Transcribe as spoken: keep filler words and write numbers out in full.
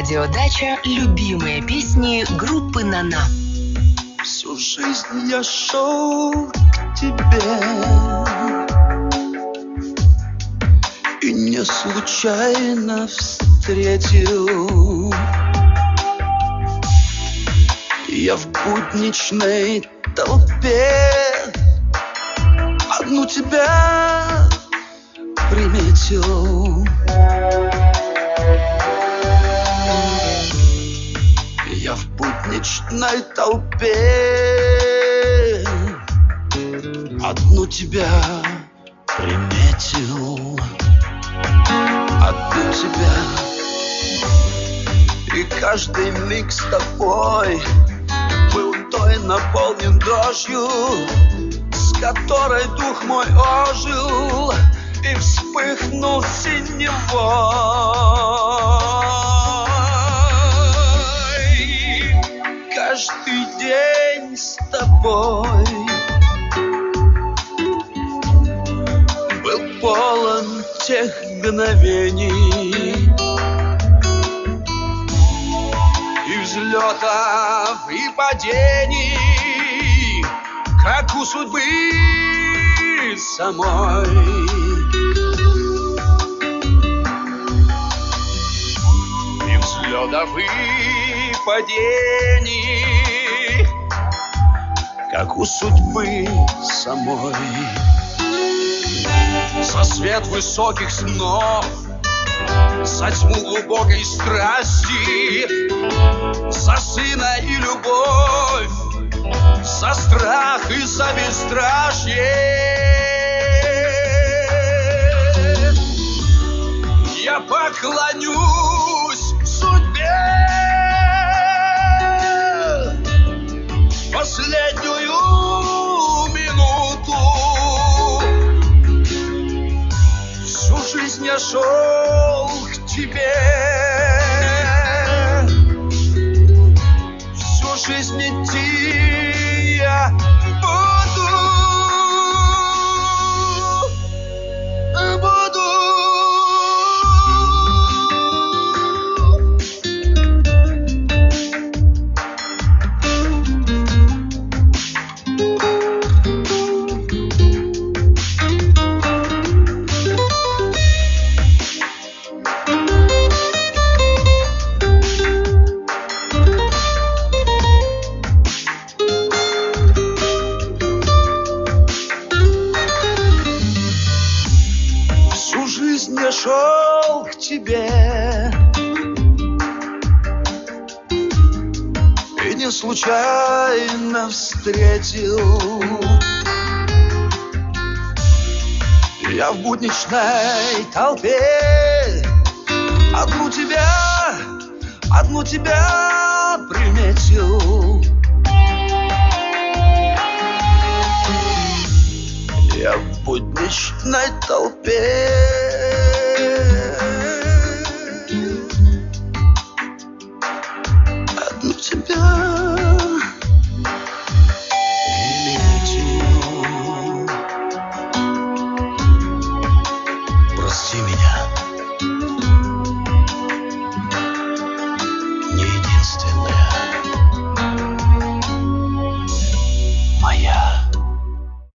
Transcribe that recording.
Радиодача «Любимые песни» группы «Нана». Всю жизнь я шел к тебе и не случайно встретил. Я в будничной толпе одну тебя приметил. Я в будничной толпе одну тебя приметил. Одну тебя. И каждый миг с тобой был той наполнен дрожью, с которой дух мой ожил и вспыхнул синевой. Каждый день с тобой был полон тех мгновений и взлетов, и падений, как у судьбы самой. И взлетов, и падений, как у судьбы самой. За свет высоких снов, за тьму глубокой страсти, за сына и любовь, за страх и за бесстрашие я поклонюсь судьбе последнюю минуту. Всю жизнь я шел к тебе, всю жизнь идти я буду, буду. Я шел к тебе и не случайно встретил. Я в будничной толпе одну тебя, одну тебя приметил. Я в будничной толпе